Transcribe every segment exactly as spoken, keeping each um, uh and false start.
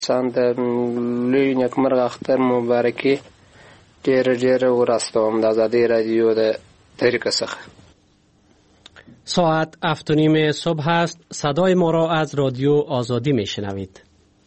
سند لوی نکمرغ اختر مبارکی ډیر ډیر ورستوم د آزادی رادیو د طریقه څخه. ساعت هفت و نیم صبح است. صدای ما را از رادیو آزادی می شنوید.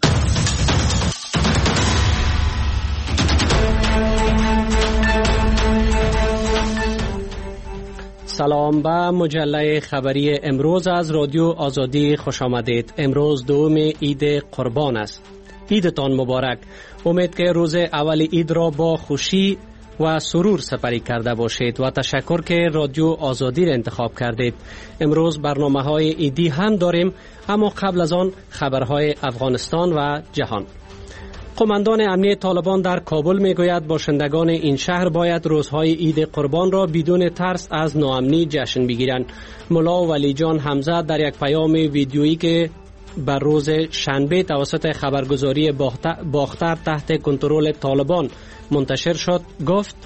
سلام به مجله خبری امروز از رادیو آزادی خوش آمدید. امروز دوم عید قربان است. عیدتان مبارک. امید که روز اول عید را با خوشی و سرور سپری کرده باشید و تشکر که رادیو آزادی را انتخاب کردید. امروز برنامه های عیدی هم داریم، اما قبل از آن خبرهای افغانستان و جهان. قماندان امنیت طالبان در کابل میگوید باشندگان این شهر باید روزهای عید قربان را بدون ترس از ناامنی جشن بگیرند. ملا ولی جان حمزه در یک پیام ویدیویی که بر روز شنبه توسط خبرگزاری باختر تحت کنترل طالبان منتشر شد گفت: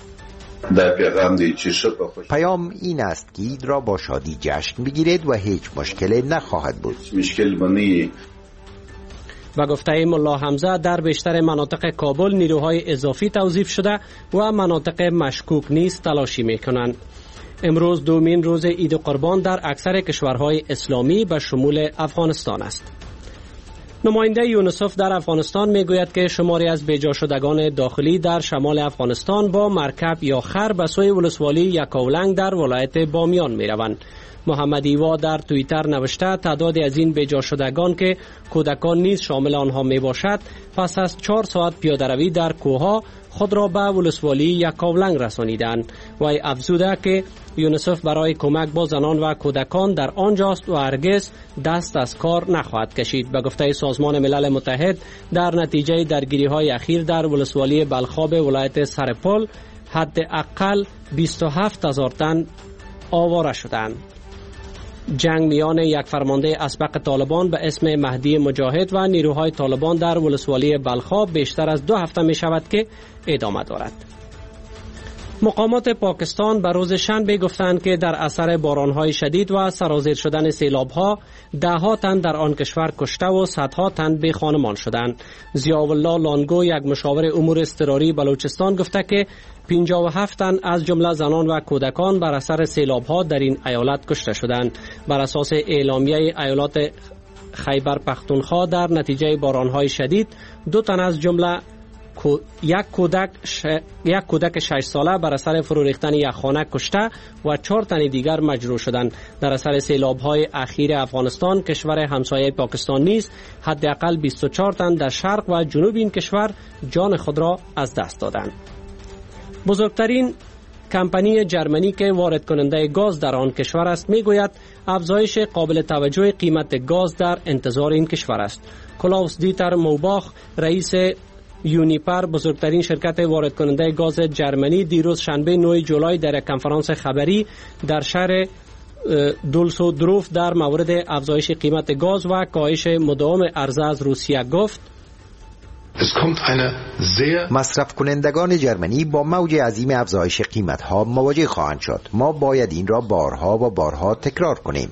پیام این است که عید را با شادی جشن بگیرید و هیچ مشکلی نخواهد بود. و گفته ملا حمزه در بیشتر مناطق کابل نیروهای اضافی توظیف شده و مناطق مشکوک نیز تلاشی میکنند. امروز دومین روز عید قربان در اکثر کشورهای اسلامی به شمول افغانستان است. نماینده یونیسف در افغانستان میگوید که شماری از بیجا شدگان داخلی در شمال افغانستان با مرکب یا خر به سوی ولسوالی یکاولنگ در ولایت بامیان میروند. محمد ایوا در توییتر نوشته تعدادی از این بیجا شدگان که کودکان نیز شامل آنها می باشد پس از چهار ساعت پیاده‌روی در کوهها خود را به ولسوالی یکاولنگ رسانیدند. وی افزوده که یونیسف برای کمک با زنان و کودکان در آنجاست و هرگز دست از کار نخواهد کشید. به گفته سازمان ملل متحد در نتیجه درگیری‌های اخیر در ولسوالی بلخاب ولایت سرپل حداقل بیست و هفت هزار تن آواره شدند. جنگ میان یک فرمانده اسبق طالبان به اسم مهدی مجاهد و نیروهای طالبان در ولسوالی بلخاب بیشتر از دو هفته می شود که ادامه دارد. مقامات پاکستان به روز شنبه گفتند که در اثر بارانهای شدید و سرازیر شدن سیلابها ده ها تن در آن کشور کشته و صدها تن بی خانمان شدند. ضیاءالله لانگو یک مشاور امور اضطراری بلوچستان گفته که پنجاه و هفت تن از جمله زنان و کودکان بر اثر سیلابها در این ایالت کشته شدند. بر اساس اعلامیه ایالات خیبر پختونخوا در نتیجه بارانهای شدید دو تن از جمله یک کودک ش... یک کودک شش ساله بر اثر فرو ریختن یک خانه کشته و چهار تن دیگر مجروح شدند. در اثر سیلاب‌های اخیر افغانستان کشور همسایه پاکستان نیز حداقل بیست و چهار تن در شرق و جنوب این کشور جان خود را از دست دادند. بزرگترین کمپانی جرمنی که وارد کننده گاز در آن کشور است میگوید افزایش قابل توجه قیمت گاز در انتظار این کشور است. کلاوس دیتر موباخ رئیس یونیپر بزرگترین شرکت وارد کننده گاز جرمنی دیروز شنبه نه جولای در یک کنفرانس خبری در شهر دولسودروف در مورد افزایش قیمت گاز و کاهش مداوم عرضه از روسیه گفت: مصرف کنندگان جرمنی با موج عظیم افزایش قیمت ها مواجه خواهند شد. ما باید این را بارها و بارها تکرار کنیم.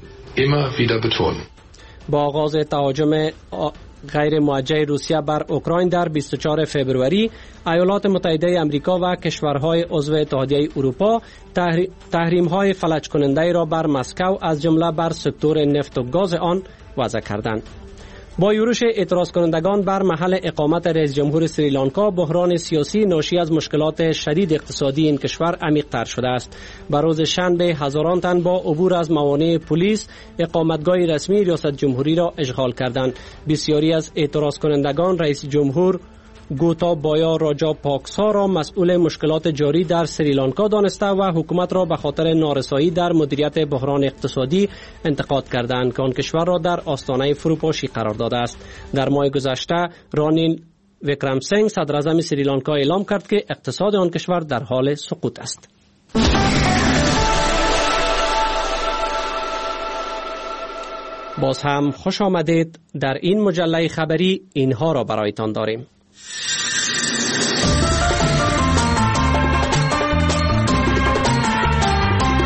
با آغاز تهاجم غیر موجه روسیه بر اوکراین در بیست و چهارم فوریه ایالات متحده آمریکا و کشورهای عضو اتحادیه اروپا تحریم‌های فلج کننده را بر مسکو از جمله بر سکتور نفت و گاز آن وضع کردند. با یورش اعتراض کنندگان بر محل اقامت رئیس جمهور سریلانکا بحران سیاسی ناشی از مشکلات شدید اقتصادی این کشور عمیق‌تر شده است. بر روز شنبه هزاران تن با عبور از موانع پلیس اقامتگاه رسمی ریاست جمهوری را اشغال کردند. بسیاری از اعتراض کنندگان رئیس جمهور گوتابایا راجا پاکسا را مسئول مشکلات جاری در سریلانکا دانسته و حکومت را به خاطر نارسایی در مدیریت بحران اقتصادی انتقاد کردند که آن کشور را در آستانه فروپاشی قرار داده است. در ماه گذشته رانیل وکرمسینگ صدر اعظم سریلانکا اعلام کرد که اقتصاد آن کشور در حال سقوط است. باز هم خوش آمدید. در این مجله خبری اینها را برایتان داریم.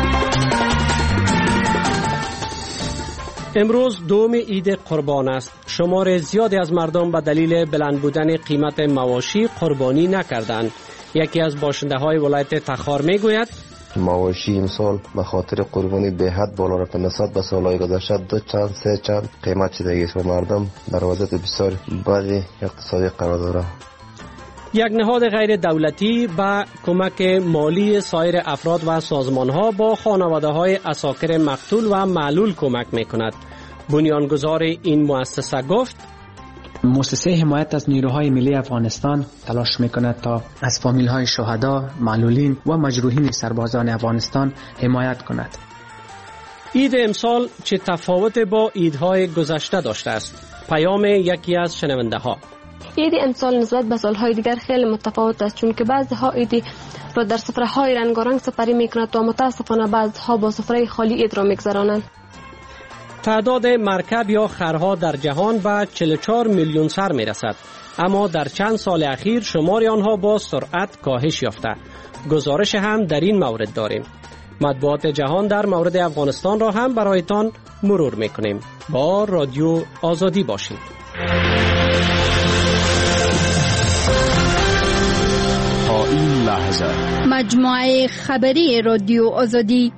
امروز دوم عید قربان است. شمار زیادی از مردم به دلیل بلند بودن قیمت مواشی قربانی نکردند. یکی از باشنده های ولایت تخار می گوید مواشی امسال به خاطر قربانی به حد بالا رفته نسبت به سالهای گذشته دو چند سه چند قیمت شده است و مردم در وضعیت بسیار بد اقتصادی قرار دارند. یک نهاد غیر دولتی با کمک مالی سایر افراد و سازمان‌ها با خانواده‌های عساکر مقتول و معلول کمک می‌کند. بنیانگذار این مؤسسه گفت مؤسسه حمایت از نیروهای ملی افغانستان تلاش می‌کند تا از فامیل‌های شهدا، معلولین و مجروحین سربازان افغانستان حمایت کند. عید امسال چه تفاوت با عیدهای گذشته داشته است؟ پیام یکی از شنونده‌ها: عید امسال نسبت به سالهای دیگر خیلی متفاوت است، چون که بعضی‌ها عید را در سفره‌های رنگارنگ سپری می‌کنند و متأسفانه بعضی‌ها با سفره خالی عید را می‌گذرانند. تعداد مرکب یا خرها در جهان به چهل و چهار میلیون سر می‌رسد، اما در چند سال اخیر شمار آنها با سرعت کاهش یافته. گزارش هم در این مورد داریم. مطبوعات جهان در مورد افغانستان را هم برایتان مرور می‌کنیم. با رادیو آزادی باشید. تا این لحظه مجموعه خبری رادیو آزادی.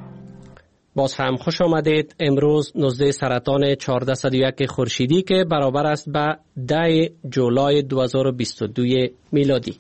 باز هم خوش آمدید. امروز نوزده سرطان چهارصد و یک خورشیدی که برابر است به ده جولای دو هزار و بیست و دو میلادی.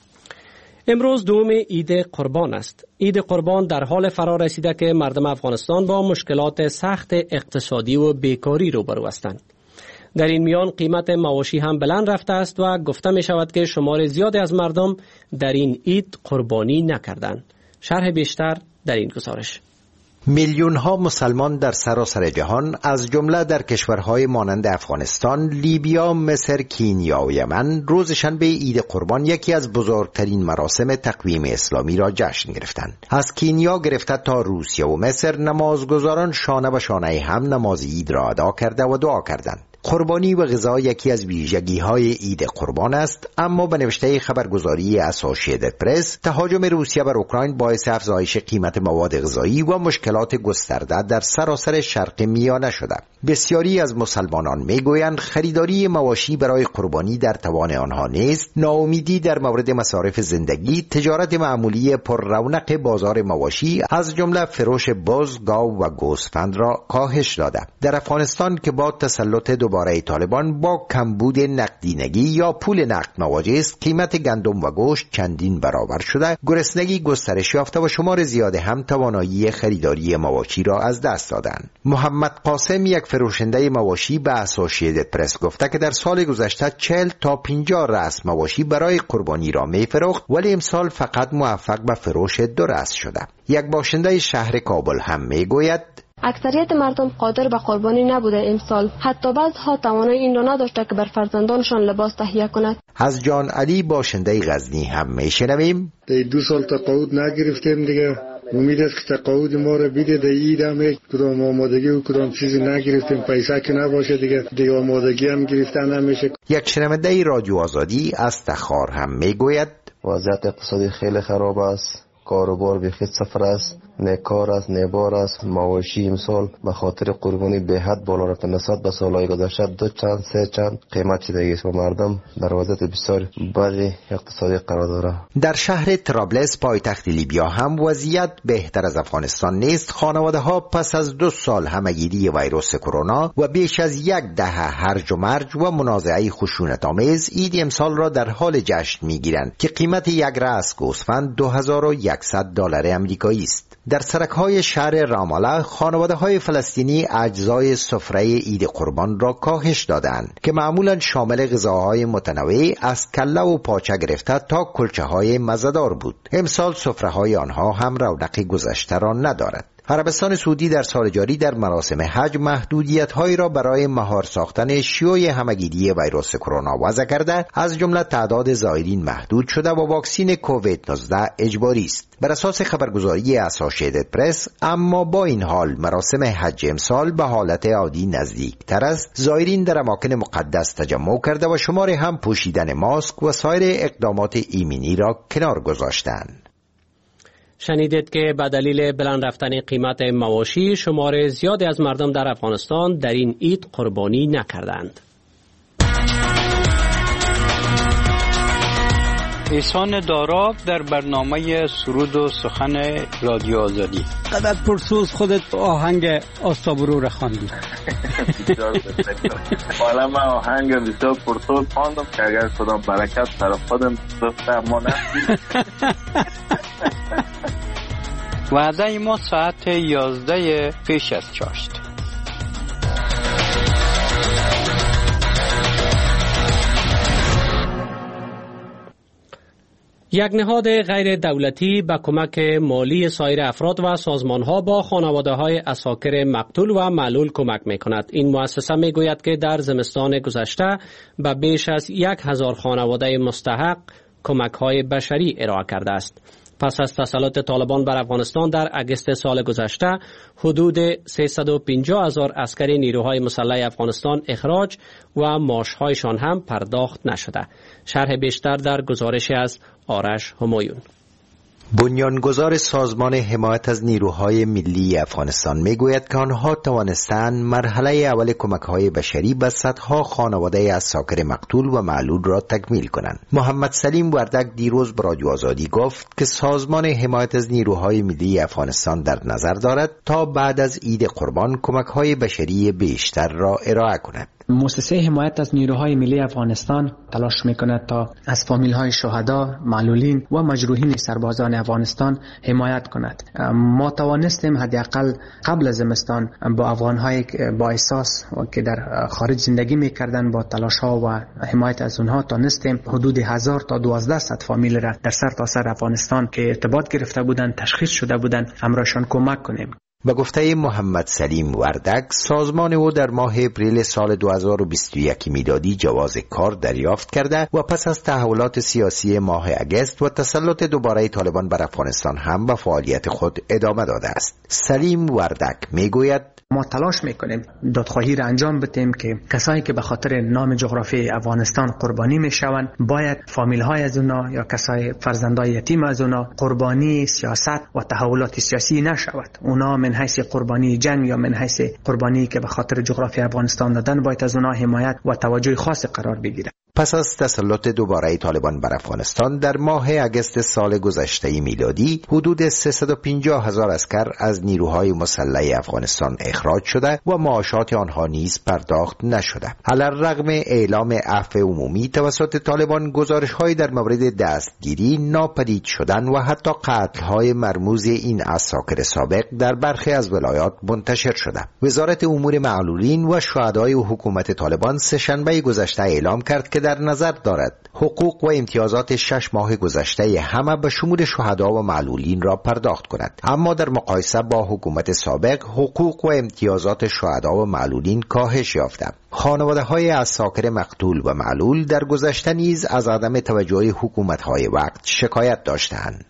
امروز دوم عید قربان است. عید قربان در حال فرا رسیده که مردم افغانستان با مشکلات سخت اقتصادی و بیکاری روبرو هستند. در این میان قیمت مواشی هم بلند رفته است و گفته می شود که شمار زیادی از مردم در این عید قربانی نکردند. شرح بیشتر در این گزارش. میلیون ها مسلمان در سراسر جهان از جمله در کشورهای مانند افغانستان، لیبیا، مصر، کینیا و یمن روز شنبه عید قربان یکی از بزرگترین مراسم تقویم اسلامی را جشن گرفتند. از کینیا گرفته تا روسیه و مصر نمازگزاران شانه به شانه هم نماز عید را ادا کرده و دعا کردند. قربانی و غذا یکی از ویژگی‌های عید قربان است، اما به نوشته خبرگزاری اسوسییتد پرس تهاجم روسیه بر اوکراین باعث افزایش قیمت مواد غذایی و مشکلات گسترده در سراسر شرق میانه شده. بسیاری از مسلمانان میگویند خریداری مواشی برای قربانی در توان آنها نیست. ناامیدی در مورد مصارف زندگی، تجارت معمولی پر رونق بازار مواشی از جمله فروش بز، گاو و گوسفند را کاهش داده. در افغانستان که با تسلط دوباره طالبان با کمبود نقدینگی یا پول نقد مواجه است، قیمت گندم و گوشت چندین برابر شده، گرسنگی گسترش یافته و شمار زیاد هم توانایی خریداری مواشی را از دست دادند. محمد قاسم، یک فروشنده مواشی، به اسوسییتد پرس گفته که در سال گذشته چهل تا پنجاه رأس مواشی برای قربانی را می فروخت، ولی امسال فقط موفق به فروش دو رأس شده. یک باشنده شهر کابل هم می گوید اکثریت مردم قادر به قربانی نبوده امسال، حتی بعضها توانایی این را نداشته که بر فرزندانشان لباس تهیه کند. از جان علی باشنده غزنی هم میشنویم دو سال تقاعد نگرفتیم دیگه، امید است که تقاعد ما رو بیده. در عید هم کدام آمادگی و کدام چیزی نگرفتیم، پیسه که نباشه دیگه دیگه آمادگی هم گرفتن نمیشه. یک شنونده رادیو آزادی از تخار هم میگوید وضعیت اقتصادی خیلی خراب است، کاروبار بیخود صفر است، نه کار است نه بار است. مواشی امسال به خاطر قربانی به حد بالا رفته نسبت به سالهای گذشته دو چند سه چند قیمت شده است و مردم در وضعیت بسیار بد اقتصادی قرار دارند. در شهر طرابلس پایتخت لیبیا هم وضعیت بهتر از افغانستان نیست. خانواده ها پس از دو سال همگیری ویروس کرونا و بیش از یک دهه هرج و مرج و منازعه خشونت آمیز عید امسال را در حال جشن میگیرند که قیمت یک رأس گوسفند دو هزار و صد دلار آمریکایی است. در سرک‌های شهر راماله خانواده‌های فلسطینی اجزای سفره عید قربان را کاهش دادند که معمولاً شامل غذاهای متنوع از کله و پاچه گرفته تا کلچه‌های مزه‌دار بود. امسال سفره‌های آنها هم رونق گذشته را ندارد. عربستان سعودی در سال جاری در مراسم حج محدودیت‌هایی را برای مهار ساختن شیوع همگیری ویروس کرونا وضع کرده، از جمله تعداد زائرین محدود شده و واکسین کووید نوزده اجباری است. بر اساس خبرگزاری اسوسییتد پرس، اما با این حال مراسم حج امسال به حالت عادی نزدیکتر است. زائرین در اماکن مقدس تجمع کرده و شمار هم پوشیدن ماسک و سایر اقدامات ایمنی را کنار گذاشتند. شنیدید که به دلیل بلند رفتن قیمت مواشی شمار زیادی از مردم در افغانستان در این عید قربانی نکردند. احسان داراب در برنامه سرود و سخن رادیو آزادی. قدر پرسوز خودت آهنگ آستابرو را خواندی. حالا من آهنگ بسیار پرسوز خواندم که اگر خدا برکت طرف خودم دسته ما نستیم. وعده ما ساعت یازده پیش از چاشت. یک نهاد غیر دولتی به کمک مالی سایر افراد و سازمان‌ها با خانواده‌های عساکر مقتول و معلول کمک می‌کند. این مؤسسه می‌گوید که در زمستان گذشته به بیش از یک هزار خانواده مستحق کمک‌های بشری ارائه کرده است. پس از تسلط طالبان بر افغانستان در اگست سال گذشته حدود سیصد و پنجاه هزار عسکری نیروهای مسلح افغانستان اخراج و معاش‌هایشان هم پرداخت نشده. شرح بیشتر در گزارش از آرش همایون. بنیانگذار سازمان حمایت از نیروهای ملی افغانستان میگوید که آنها توانستند مرحله اول کمک‌های بشری به صدها خانواده عساکر مقتول و معلول را تکمیل کنند. محمد سلیم وردک دیروز به رادیو آزادی گفت که سازمان حمایت از نیروهای ملی افغانستان در نظر دارد تا بعد از عید قربان کمک‌های بشری بیشتر را ارائه کند. مؤسسه حمایت از نیروهای ملی افغانستان تلاش میکند تا از فامیل‌های شهدا، معلولین و مجروحین سربازان افغانستان حمایت کند. ما توانستیم حداقل قبل از زمستان با افغان‌های با احساس که در خارج زندگی میکردند با تلاش‌ها و حمایت از اونها تانستیم حدود هزار تا دوازده صد فامیل را در سر تا سر افغانستان که ارتباط گرفته بودند، تشخیص شده بودند، همراهشان کمک کنیم. به گفته محمد سلیم وردک، سازمان او در ماه اپریل سال دو هزار و بیست و یک میلادی جواز کار دریافت کرده و پس از تحولات سیاسی ماه اگست و تسلط دوباره طالبان بر افغانستان هم به فعالیت خود ادامه داده است. سلیم وردک میگوید ما تلاش میکنیم دادخواهی را انجام بدیم که کسایی که به خاطر نام جغرافی افغانستان قربانی میشوند باید فامیل های از اونا یا کسای فرزندای یتیم از اونا قربانی سیاست و تحولات سیاسی نشود. اونا من حیث قربانی جنگ یا من حیث قربانی که به خاطر جغرافی افغانستان دادن باید از اونا حمایت و توجه خاص قرار بگیرد. پس از تسلط دوباره طالبان بر افغانستان در ماه اگست سال گذشته میلادی حدود سیصد و پنجاه هزار عسکر از نیروهای مسلح افغانستان اخراج شده و معاشات آنها نیز پرداخت نشده. علی‌الرغم اعلام عفو عمومی توسط طالبان، گزارش‌های در مورد دستگیری، ناپدید شدن و حتی قتل‌های مرموز این عساکر سابق در برخی از ولایات منتشر شده. وزارت امور معلولین و شهدای حکومت طالبان سه‌شنبه گذشته اعلام کرد که در نظر دارد حقوق و امتیازات شش ماه گذشته همه به شمول شهدا و معلولین را پرداخت کند، اما در مقایسه با حکومت سابق حقوق و امتیازات شهدا و معلولین کاهش یافته. خانواده‌های عساکر مقتول و معلول در گذشته نیز از عدم توجه حکومت‌های وقت شکایت داشتند.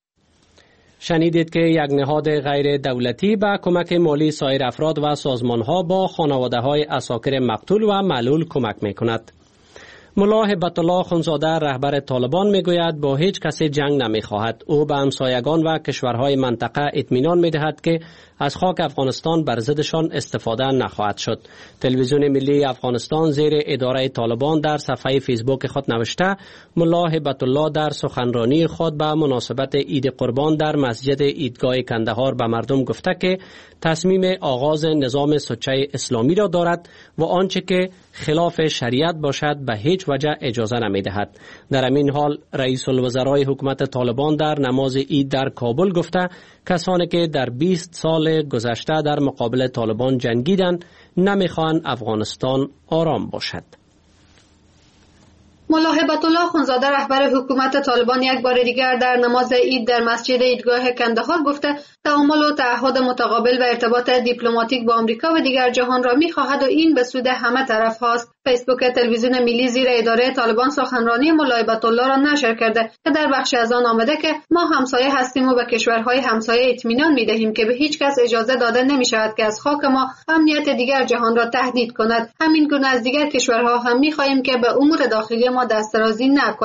شنیدید که یک نهاد غیر دولتی با کمک مالی سایر افراد و سازمان‌ها با خانواده‌های عساکر مقتول و معلول کمک می‌کند. ملا هبت الله خونزاده رهبر طالبان میگوید با هیچ کسی جنگ نمیخواهد. او به همسایگان و کشورهای منطقه اطمینان میدهد که از خاک افغانستان بر ضدشان استفاده نخواهد شد. تلویزیون ملی افغانستان زیر اداره طالبان در صفحه فیسبوک خود نوشته ملا هبت الله در سخنرانی خود به مناسبت عید قربان در مسجد عیدگاه کندهار به مردم گفته که تصمیم آغاز نظام سوچه اسلامی را دارد و آنچه که خلاف شریعت باشد به هیچ وجه اجازه نمی دهد. در همین حال رئیس الوزرای حکومت طالبان در نماز عید در کابل گفته کسانی که در بیست سال گذشته در مقابل طالبان جنگیدند نمیخواهند افغانستان آرام باشد. ملا هبت الله خونزاده رهبر حکومت طالبان یک بار دیگر در نماز عید در مسجد عیدگاه کندهار گفته تعامل و تعهد متقابل و ارتباط دیپلماتیک با آمریکا و دیگر جهان را می‌خواهد و این به سود همه طرف هاست. فیسبوک تلویزیون ملی زیر اداره طالبان سخنرانی ملا هبت الله را نشر کرده که در بخش از آن آمده که ما همسایه هستیم و به کشورهای همسایه اطمینان می‌دهیم که به هیچ کس اجازه داده نمی‌شود که از خاک ما امنیت دیگر جهان را تهدید کند. همین گونه از دیگر کشورها هم می‌خواهیم که به امور داخلی ما دسترازی نکنند.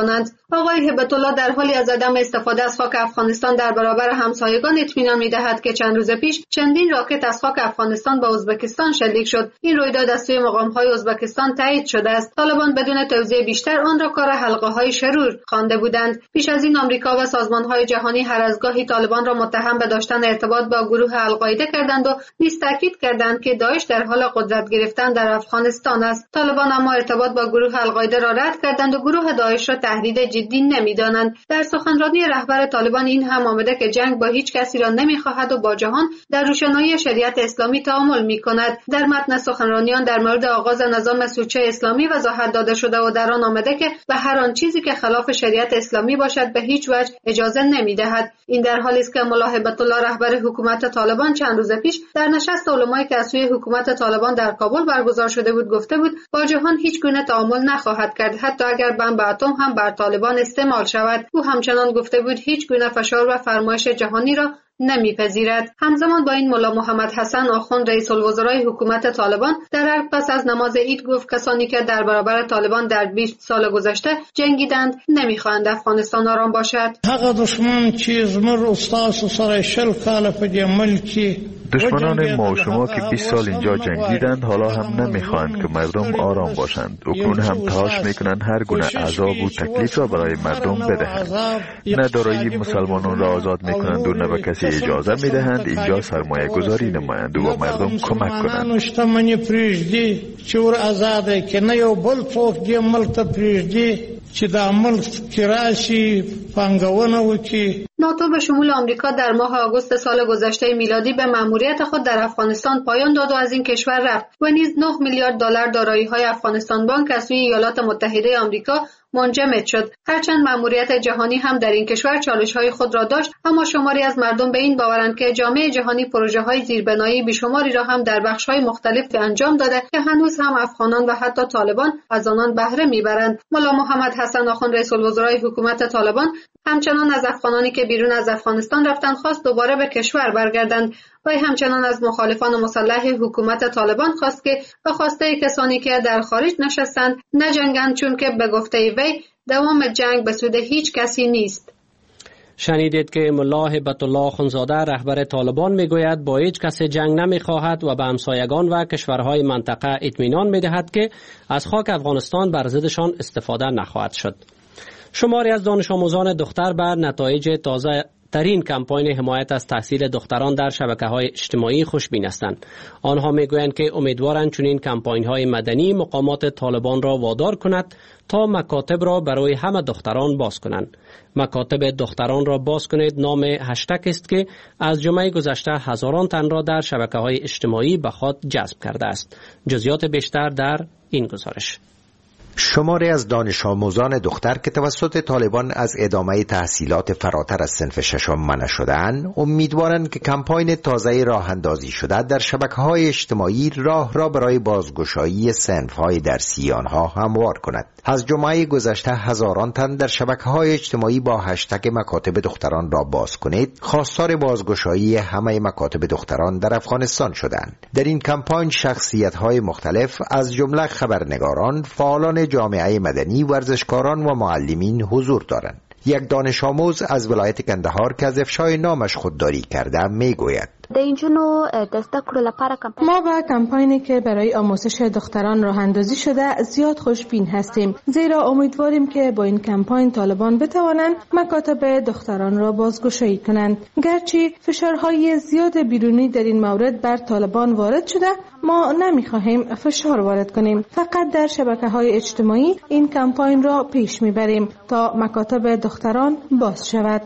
آقای هبت الله در حالی از عدم استفاده از خاک افغانستان در برابر همسایگان اطمینان می‌دهد که چند روز پیش چندین راکت از خاک افغانستان به ازبکستان شلیک شد. این رویداد از سوی مقام‌های ازبکستان تایید شده است. طالبان بدون توضیح بیشتر آن را کار حلقه‌های شرور خوانده بودند. پیش از این آمریکا و سازمان‌های جهانی هر از گاهی طالبان را متهم به داشتن ارتباط با گروه القاعده کردند و نیز تاکید کردند که داعش در حال قدرت گرفتن در افغانستان است. طالبان اما ارتباط با گروه القاعده را رد کردند و گروه داعش را تهدید جدی نمی‌دانند. در سخنرانی رهبر طالبان این هم آمده که جنگ با هیچ کسی را نمی‌خواهد و با جهان در روشنایی شریعت اسلامی تعامل می‌کند. در متن سخنرانیان در مورد آغاز نظام سوچه اسلامی وضاحت داده شده و در آن آمده که به هر آن چیزی که خلاف شریعت اسلامی باشد به هیچ وجه اجازه نمی‌دهد. این در حالی است که ملا هبت الله رهبر حکومت طالبان چند روز پیش در نشست علمای که از سوی حکومت طالبان در کابل برگزار شده بود گفته بود با جهان هیچ گونه تعامل نخواهد کرد، حتی اگر بمب اتم هم بر طالبان استعمال شود. او همچنان گفته بود هیچ گونه فشار و فرمایش جهانی را نمیپذیرد. همزمان با این ملا محمد حسن آخوند رئیس الوزرای حکومت طالبان در پس از نماز عید گفت کسانی که در برابر طالبان در بیست سال گذشته جنگیدند نمیخواهند افغانستان آرام باشد. هغه دشمن چې زموږ استاد سره شل کاله په دې ملک دشمنان ما و شما که بیست سال اینجا جنگیدند حالا هم نمیخواهند که مردم آرام باشند. اکنون هم تلاش میکنند هر گونه عذاب و تکلیف را برای مردم بدهند. نه دارایی مسلمانان را آزاد میکنند و نه به کسی اجازه میدهند اینجا سرمایه گذاری نمایند و مردم کمک کنند. شتمنی پریږدي چې ور آزاده که نه یو بل څوک دې ملک ته پریږدي چې د ملک کې راشي پانګونه وکړي. ناتو به شمول آمریکا در ماه آگوست سال گذشته میلادی به مأموریت خود در افغانستان پایان داد و از این کشور رفت و نیز نه میلیارد دلار دارایی‌های افغانستان بانک از سوی ایالات متحده آمریکا منجمد شد. هرچند مأموریت جهانی هم در این کشور چالش‌های خود را داشت، اما شماری از مردم به این باورند که جامعه جهانی پروژه‌های زیربنایی بیشماری را هم در بخش‌های مختلف انجام داده که هنوز هم افغانان و حتی طالبان از آنان بهره می‌برند. ملا محمد حسن آخوند رئیس الوزرای حکومت طالبان همچنان از افغانانی که بیرون از افغانستان رفتند خواست دوباره به کشور برگردند و همچنان از مخالفان مسلح حکومت طالبان خواست که به خواسته کسانی که در خارج نشستند نجنگند، چون که به گفته وی دوام جنگ به سود هیچ کسی نیست. شنیدید که ملا هبت الله آخوندزاده رهبر طالبان میگوید با هیچ کس جنگ نمیخواهد و به همسایگان و کشورهای منطقه اطمینان میدهد که از خاک افغانستان بر ضدشان استفاده نخواهد شد. شماری از دانش آموزان دختر بر نتایج تازه ترین کمپاین حمایت از تحصیل دختران در شبکه‌های اجتماعی خوشبین هستند. آنها میگویند که امیدوارند چنین کمپاین‌های مدنی مقامات طالبان را وادار کند تا مکاتب را برای همه دختران باز کنند. مکاتب دختران را باز کنید نام هشتگ است که از جمعه گذشته هزاران تن را در شبکه‌های اجتماعی به خود جذب کرده است. جزئیات بیشتر در این گزارش. شماری از دانش آموزان دختر که توسط طالبان از ادامه تحصیلات فراتر از صنف ششم منع شدند، امیدوارند که کمپاین تازه راه اندازی شده در شبکه‌های اجتماعی راه را برای بازگشایی صنف‌های درسی آنها هموار کند. از جمعه گذشته هزاران تن در شبکه‌های اجتماعی با هشتگ مکاتب دختران را باز کنید خواستار بازگشایی همه مکاتب دختران در افغانستان شدند. در این کمپاین شخصیت‌های مختلف از جمله خبرنگاران، فعالان جامعه مدنی، ورزشکاران و معلمین حضور دارند. یک دانش آموز از ولایت کندهار که از افشای نامش خودداری کرده میگوید: ما با کمپاینی که برای آموزش دختران راه اندازی شده زیاد خوشبین هستیم، زیرا امیدواریم که با این کمپاین طالبان بتوانند مکاتب دختران را بازگشایی کنند. گرچه فشارهای زیاد بیرونی در این مورد بر طالبان وارد شده، ما نمیخواهیم فشار وارد کنیم، فقط در شبکه‌های اجتماعی این کمپاین را پیش میبریم تا مکاتب دختران باز شود.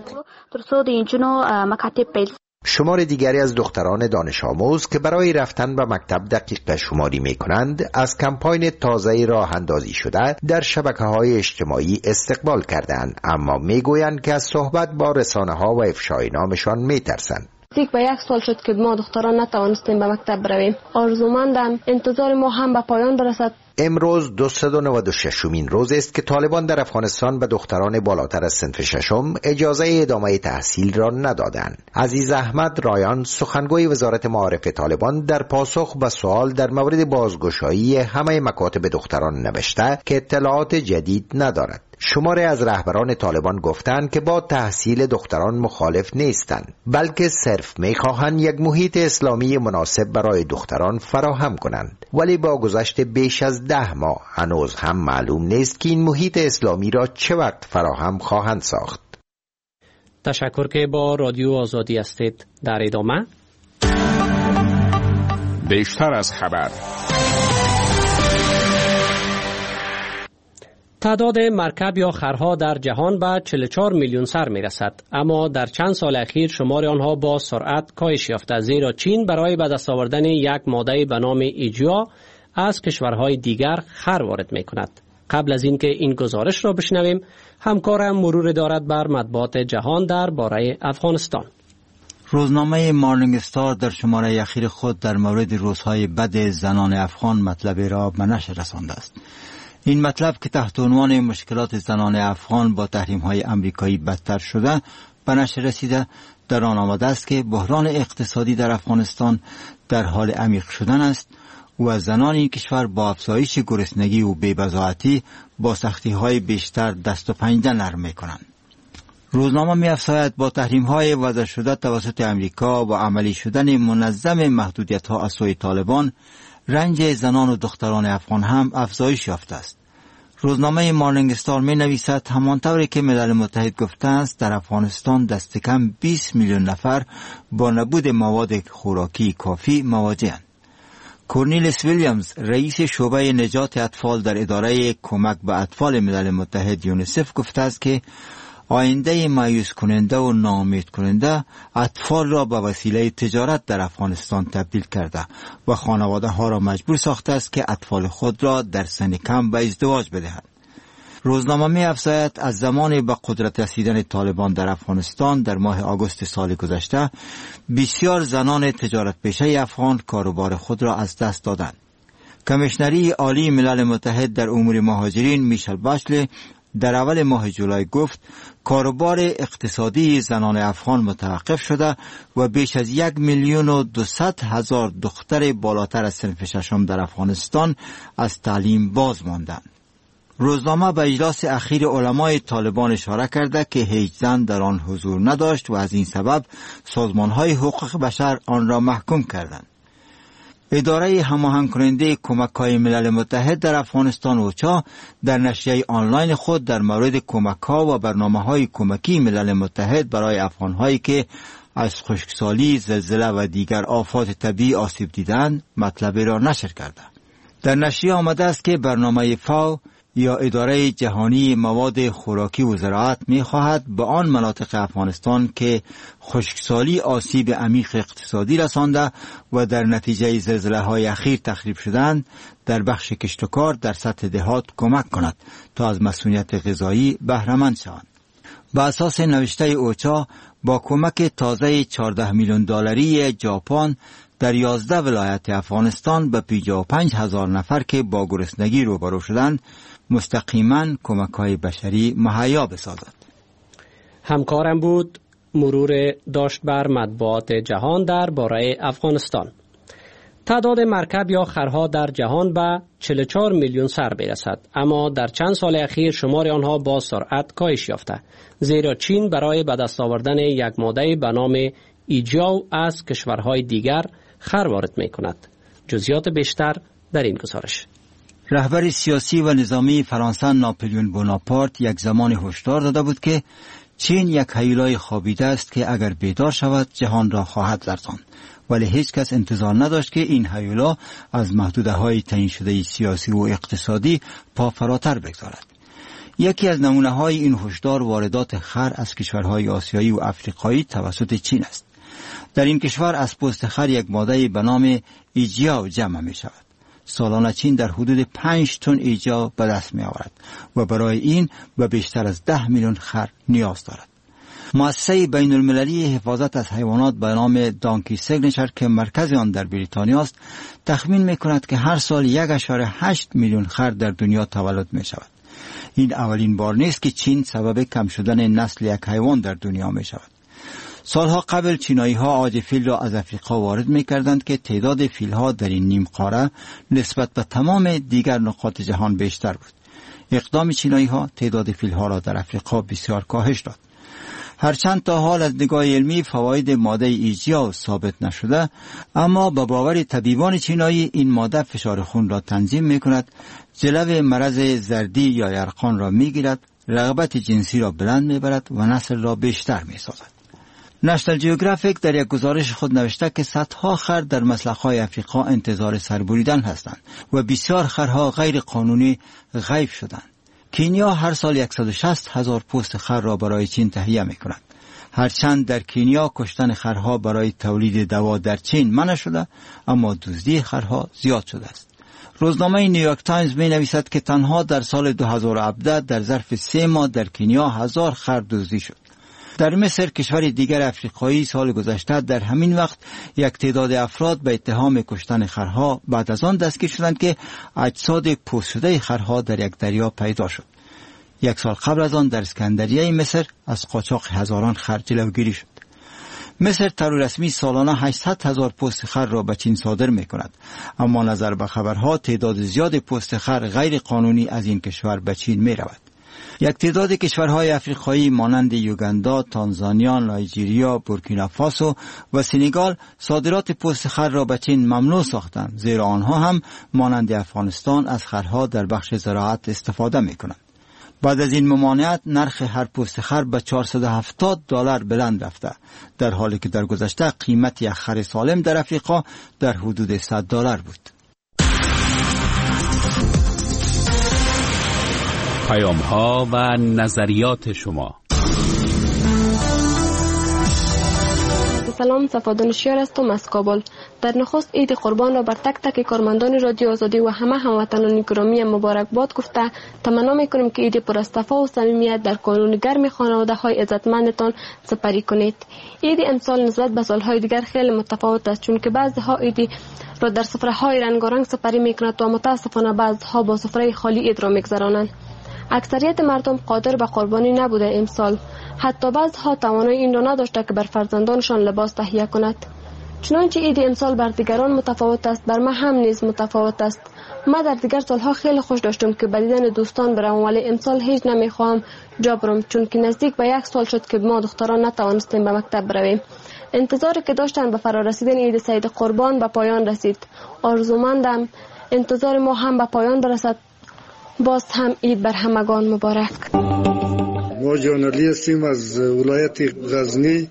شمار دیگری از دختران دانش آموز که برای رفتن به مکتب دقیقه شماری می کنند از کمپاین تازه راه اندازی شده در شبکه‌های اجتماعی استقبال کردند، اما می گویند که از صحبت با رسانه ها و افشای نامشان می ترسند. نزدیک به یک سال شد که ما دختران نتوانستیم به مکتب برویم. آرزومندم انتظار ما هم به پایان برسد امروز دویست و نود و ششمین روز است که طالبان در افغانستان به دختران بالاتر از صنف ششم اجازه ادامه تحصیل را ندادند. عزیز احمد رایان، سخنگوی وزارت معارف طالبان، در پاسخ به سوال در مورد بازگشایی همه مکاتب دختران نوشته که اطلاعات جدید ندارد. شماری از رهبران طالبان گفتند که با تحصیل دختران مخالف نیستند، بلکه صرف می‌خواهند یک محیط اسلامی مناسب برای دختران فراهم کنند. ولی با گذشت بیش از ده ماه هنوز هم معلوم نیست که این محیط اسلامی را چه وقت فراهم خواهند ساخت. تشکر که با رادیو آزادی هستید. در ادامه بیشتر از خبر. تعداد مرکب یا خرها در جهان به چهل و چهار میلیون سر می رسد، اما در چند سال اخیر شمار آنها با سرعت کاهش یافته، زیرا چین برای به دست آوردن یک ماده به نام ایجیا از کشورهای دیگر خر وارد می کند. قبل از اینکه این گزارش را بشنویم، همکارم مرور دارد بر مطبوعات جهان در باره افغانستان. روزنامه مارنینگ استار در شماره اخیر خود در مورد روزهای بد زنان افغان مطلب را به نشر رسانده است. این مطلب که تحت عنوان مشکلات زنان افغان با تحریم‌های آمریکایی بدتر شده به نشر رسیده، در آن آمده است که بحران اقتصادی در افغانستان در حال عمیق شدن است و زنان این کشور با افزایش گرسنگی و بی‌بضاعتی با سختی‌های بیشتر دست و پنجه نرم می‌کنند. روزنامه می‌افزاید با تحریم‌های وضع شده توسط آمریکا و عملی شدن منظم محدودیت‌ها از سوی طالبان، رنج زنان و دختران افغان هم افزایش یافته است. روزنامه مارنینگ استار می نویسد همانطوری که ملل متحد گفته است در افغانستان دست کم بیست میلیون نفر با نبود مواد خوراکی کافی مواجه‌اند. کورنیلیس ویلیامز، رئیس شعبه نجات اطفال در اداره کمک به اطفال ملل متحد یونیسف گفته است که آینده مایوس کننده و ناامید کننده اطفال را به وسیله تجارت در افغانستان تبدیل کرده و خانواده ها را مجبور ساخته است که اطفال خود را در سن کم به ازدواج بدهند. روزنامه می افزاید از زمان به قدرت رسیدن طالبان در افغانستان در ماه آگوست سال گذشته، بسیار زنان تجارت پیشه افغان کاروبار خود را از دست دادند. کمیشنری عالی ملل متحد در امور مهاجرین میشل باشلی در اول ماه جولای گفت کاروبار اقتصادی زنان افغان متوقف شده و بیش از یک میلیون و دویست هزار دختر بالاتر از صنف ششم در افغانستان از تعلیم باز ماندند. روزنامه به اجلاس اخیر علمای طالبان اشاره کرده که هیچ زن در آن حضور نداشت و از این سبب سازمان‌های حقوق بشر آن را محکوم کردند. اداره هماهنگ کننده کمک‌های ملل متحد در افغانستان اوچا در نشریه آنلاین خود در مورد کمک‌ها و برنامه‌های کمکی ملل متحد برای افغان‌هایی که از خشکسالی، زلزله و دیگر آفات طبیعی آسیب دیدند مطلبی را نشر کرده. در نشریه آمده است که برنامه فاو یا اداره جهانی مواد خوراکی و زراعت می خواهد به آن مناطق افغانستان که خشکسالی آسیب عمیق اقتصادی رسانده و در نتیجه زلزله های اخیر تخریب شدند در بخش کشت و کار در سطح دهات کمک کند تا از مسئولیت غذایی بهره مند شوند. به اساس نوشته اوچا با کمک تازه چهارده میلیون دلاری ژاپن در یازده ولایت افغانستان به پنجاه و پنج هزار نفر که با گرسنگی روبرو شدند مستقیما کمک‌های بشری مهیا بسازد. همکارم بود مرور داشت بر مطبوعات جهان در باره افغانستان. تعداد مرکب یا خرها در جهان به چهل و چهار میلیون سر برسد، اما در چند سال اخیر شمار آنها با سرعت کاهش یافته، زیرا چین برای به دست آوردن یک ماده به نام ایجاو از کشورهای دیگر خر وارد می کند. جزئیات بیشتر در این گزارش. رهبر سیاسی و نظامی فرانسه ناپلیون بوناپارت یک زمان هشدار داده بود که چین یک هیولای خوابیده است که اگر بیدار شود جهان را خواهد لرزاند، ولی هیچ کس انتظار نداشت که این هیولا از محدوده‌های تعیین شده سیاسی و اقتصادی پا فراتر بگذارد. یکی از نمونه‌های این هشدار واردات خر از کشورهای آسیایی و افریقایی توسط چین است. در این کشور از پوست خر یک ماده به نام ایجیا جمع می شود. سالانه چین در حدود پنج تن ایجا به دست می آورد و برای این به بیشتر از ده میلیون خر نیاز دارد. مؤسسه بین المللی حفاظت از حیوانات به نام دانکی سیگنچر که مرکز آن در بریتانیا است تخمین میکند که هر سال یک و هشت میلیون خر در دنیا تولد می شود. این اولین بار نیست که چین سبب کم شدن نسل یک حیوان در دنیا می شود. سالها قبل چینایی ها عاج فیل را از افریقا وارد می کردند که تعداد فیل ها در این نیم قاره نسبت به تمام دیگر نقاط جهان بیشتر بود. اقدام چینایی ها تعداد فیل ها را در افریقا بسیار کاهش داد. هرچند تا حال از نگاه علمی فواید ماده ایجیا ثابت نشده، اما به باور طبیبان چینایی این ماده فشار خون را تنظیم می کند، جلو مرض زردی یا یرقان را می گیرد، رغبت جنسی را بلند می برد و نسل را بیشتر می سازد. نشنال جیوگرافیک در یک گزارش خود نوشته که صدها خر در مسلخ‌های افریقا انتظار سربریدن هستند و بسیار خرها غیر قانونی غیب شدند. کینیا هر سال صد و شصت هزار پوست خر را برای چین تهیه می کند. هرچند در کینیا کشتن خرها برای تولید دوا در چین منع شده، اما دزدی خرها زیاد شده است. روزنامه نیویورک تایمز می نویسد که تنها در سال دو هزار و هفده در ظرف سه ماه در کینیا هزار خر دزدی شد. در مصر، کشور دیگر افریقایی، سال گذشته در همین وقت یک تعداد افراد به اتهام کشتن خرها بعد از آن دستگیر شدند که اجساد پوست شده خرها در یک دریا پیدا شد. یک سال قبل از آن در اسکندریه مصر از قاچاق هزاران خر جلوگیری شد. مصر طور رسمی سالانه هشتصد هزار پوست خر را به چین صادر می کند، اما نظر به خبرها تعداد زیاد پوست خر غیر قانونی از این کشور به چین می رود. یک تعداد کشورهای افریقایی مانند یوگاندا، تانزانیا، نایجیریا، بورکینافاسو و سنگال صادرات پوست خر را به چین ممنوع ساختند، زیرا آنها هم مانند افغانستان از خرها در بخش زراعت استفاده می کنند. بعد از این ممانعت نرخ هر پوست خر به چهارصد و هفتاد دلار بلند رفته، در حالی که در گذشته قیمت یک خر سالم در افریقا در حدود صد دلار بود. پیام ها و نظریات شما. سلام، صفادانشیار هستم از کابل. در نخست عید قربان را بر تک تک کارمندان رادیو آزادی و همه هموطنان گرامی مبارکباد گفته تمنا میکنیم که عید پر از صفا و صمیمیت در کانون گرم خانواده های عزتمندتان سپری کنید. عید امسال نسبت به سالهای دیگر خیلی متفاوت است، چون که بعضی ها عید را در سفره های رنگارنگ سپری میکنند و متاسفانه بعضی ها با سفره خالی عید را میگذرانند. اکثریت مردم قادر به قربانی نبوده امسال، حتی بعضها توانایی این را نداشته که بر فرزندانشان لباس تهیه کند. چنانچه عید امسال بر دیگران متفاوت است، بر من هم نیز متفاوت است. ما در دیگر سالها خیلی خوش داشتم که به دیدن دوستان برم، ولی امسال هیچ نمیخواهم جا برم، چون که نزدیک به یک سال شد که ما دختران نتوانستیم به مکتب برویم. انتظاری که داشتن به فرارسیدن عید سعید قربان به پایان رسید. آرزومندم انتظار ما هم به پایان برسد. باز هم عید بر همگان مبارک. ما جانلی هستیم از ولایت غزنی.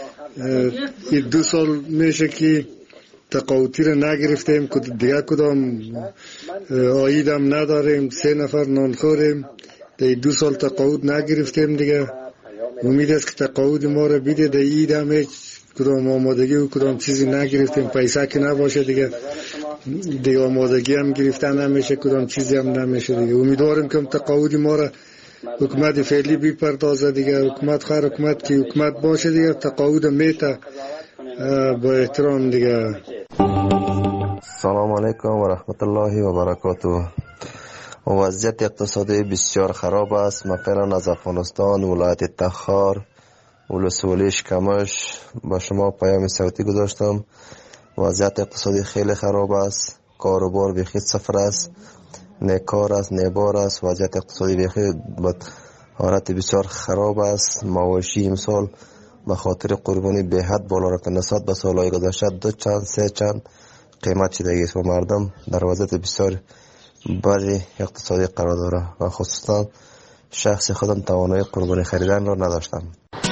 این دو سال میشه که تقاوتی را نگرفتیم، دیگه کدام عید هم نداریم، سه نفر نان خوریم. در دو سال تقاوت نگرفتیم دیگه. امید است که تقاوت ما را بیده. در عید هم هیچ کدام آمادگی و کدام چیزی نگرفتیم، پیسه که نباشه دیگه دیگه آمادگی هم گرفتن نمیشه، کدام چیزی هم نمیشه دیگه. امیدواریم که تقاعد ما را حکومت فعلی بپردازه دیگه. حکومت خیر حکومت که حکومت باشه دیگه، تقاعد میته با احترام دیگه. سلام علیکم و رحمت الله و برکاته. وضعیت اقتصادی بسیار خراب است. من فعلا از افغانستان ولایت تخار ولسوالی شکمش با شما پیام صوتی گذاشتم. وضعیت اقتصادی خیلی خراب است، کاروبار بیخی صفر است، نیکار است، نیبار است. وضعیت اقتصادی بیخی با حالت بسیار خراب است. مواشی امسال به خاطر قربانی به حد بالا رفته، نسبت به سالهای گذشته دو چند سه چند قیمت شده است و مردم در وضعیت بسیار بدی اقتصادی قرار داره و خصوصا شخص خودم توانایی قربانی خریدن را نداشتم.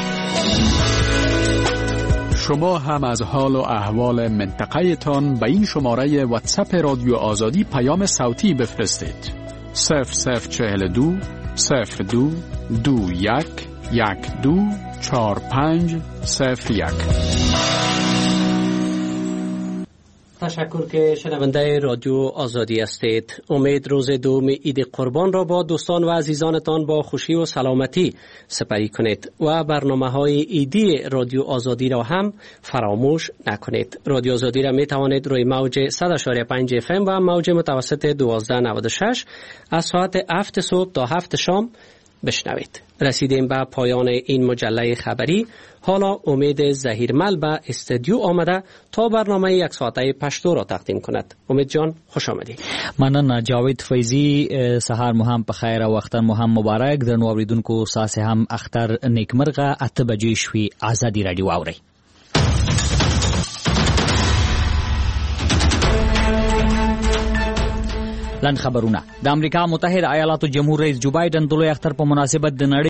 شما هم از حال و احوال منطقه تان به این شماره واتساپ رادیو آزادی پیام صوتی بفرستید. صفر صفر چهل و دو صفر دو دو یک یک دو چهار پنج صفر یک. تشکر که شنونده رادیو آزادی هستید. امید روز دوم عید قربان را با دوستان و عزیزانتان با خوشی و سلامتی سپری کنید و برنامه‌های عیدی رادیو آزادی را هم فراموش نکنید. رادیو آزادی را می توانید روی موج صد و پنج اف ام و موج متوسط دوازده نود و شش از ساعت هفت صبح تا هفت شام بشنوید. رسیدیم به پایان این مجله خبری. حالا امید ظهیرمل به استودیو آمده تا برنامه یک ساعته پشتو را تقدیم کند. امید جان خوش آمدید. مننه جاوید فیضی. سهار مو هم په خیر او اختر مو هم مبارک. درنو اوریدونکو ساسې هم اختر نیکمرغه. اته بجې شوي. ازادي رادیو اورئ. لن خبرونه. د امریکا متحده ایالاتو جمهور رئیس جو بایدن د لوی اختر په مناسبت د نړۍ